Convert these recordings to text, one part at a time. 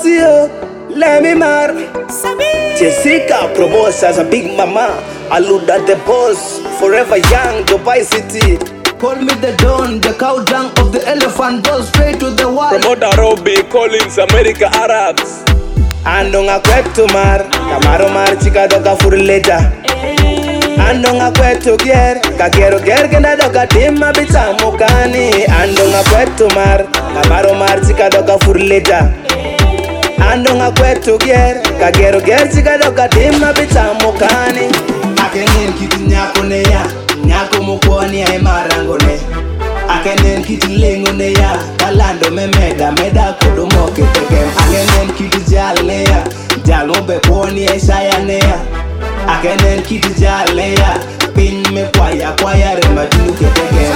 Tio, let me mar. Jessica promotes as a big mama. Aluda the boss, forever young, Dubai City. Call me the Don, the cow dung of the elephant, goes straight to the wall. Promoter Robbie Collins, America Arabs. Andonga kwetu mar, kamaro mar chika doga furleta. Andonga kwetu gier, kakero gier kenda doga tima bitamukani. Andonga kwetu mar, kamaro mar chika doga furleta. Andonga kwetu gier, kakero gier chika doga tima bitamukani. Akengin kiti nyako ne ya, nyako mukwani ay marangone. Akenen kiti lengo ne ya, kalando me meda kodo moke tekem. Akenen kiti jal ne ya, jal mo be kwani ay saya ne ya. Akenen kiti jal ne ya, pin me kwaya rema dinuke tekem.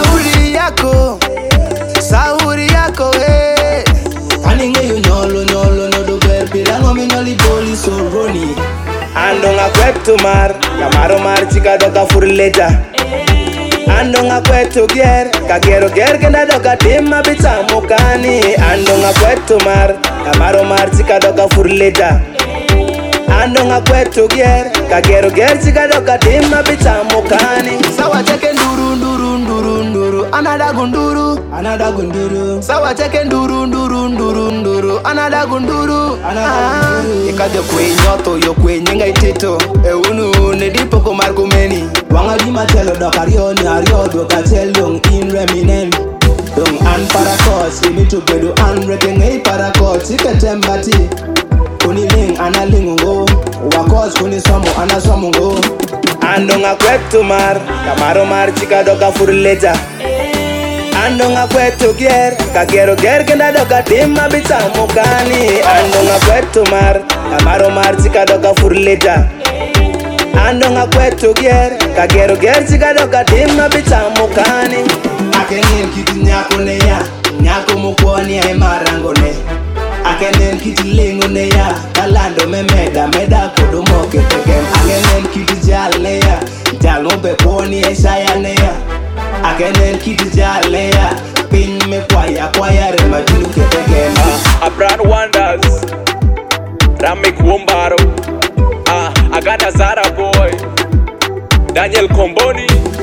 Sauri yako kani ngeyo nyolo no do ber pirango mi nyoli boli soroni. Andonga kwetu mar, kamaro mar chika doga furleta. Andonga kwetu gier, kakero gier kenda doga tima bitamukani. Andonga kwetu mar, kamaro mar chika doga furleta. Andonga kwetu gier, kakero gier chika doga tima bitamukani. Sawa cheke nduru, anada gunduru. Sawa cheke nduru, anada gunduru. Ikade kwe nyoto, yo kwe nyinga itito. Unu ne dipo kumar kumeni. Wanga di matelo do karioni, ario do katelong in reminen. Dong an parakos, imitu bedu an rekenge parakos. Iketembati, kuni ling analingungo. Wakos kuni somo anasomungo. Andonga kwetu mar, kamaro mar chika doga furleta. Andonga kwetu gier, kakero gier kenda doga tima bitamukani. Andonga kwetu mar, kamaro mar chika doga furleta. Andonga kwetu gier, kakero gier chika doga tima bitamukani. Akenen kiti nyako ne ya, nyako mukwani ay marangone. Akenen kiti lengo ne ya, kalando me meda kodo moke tekem. Akenen kiti jal ne ya, jal mo be kwani ay saya ne ya. Akenen kiti jal ne ya, pin me kwaya rema dinuke tekem. Brand Wonders, Ramik Wombaro, Agada Zara Boy, Daniel Komboni.